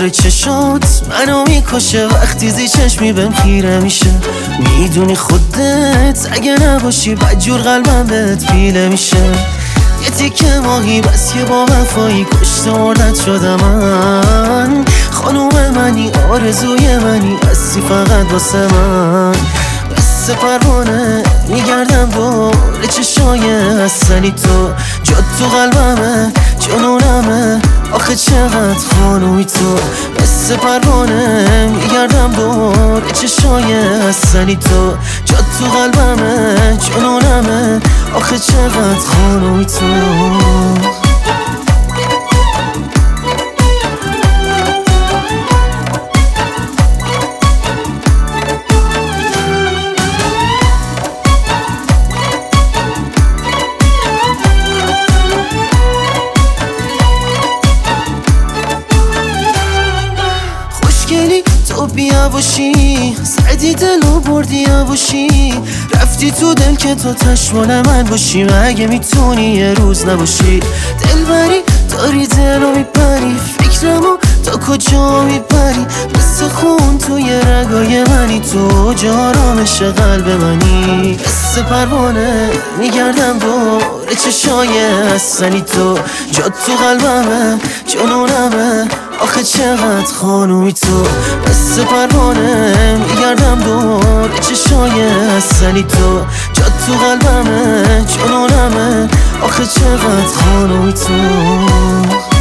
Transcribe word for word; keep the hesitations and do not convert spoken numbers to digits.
دور چشات منو میکشه وقتی زی چشمی بهم خیره میشه. میدونی خودت اگه نباشی بدجور قلبم بهت پیله میشه. یه تیکه ماهی بس که با وفایی کشت مردت شدم من. خانوم منی آرزوی منی هستی فقط واسه من. مثل پروانه میگردم دور چشای حسنی تو. جات تو قلبمه جنونمه آخه چقدر خانومی تو. مثل پروانه میگردم دور چشای حسنی تو. جات تو قلبمه جنونمه آخه چقدر خانومی تو. تو بیا باشی زدی دل و بردی باشی. رفتی تو دل که تو تشمال من باشی. مگه میتونی یه روز نباشی دل بری داری دل و میپری. فکرمو تا کجا میپری مثل خون توی رگای منی. تو جارامش قلب منی. مثل پروانه میگردم دور چشای حسنی تو. جات تو قلبمه جنونمه آخه چقدر خانومی تو. مثل پروانه میگردم دور چشای حسنی تو. جات تو قلبمه جنونمه آخه چقدر خانومی تو.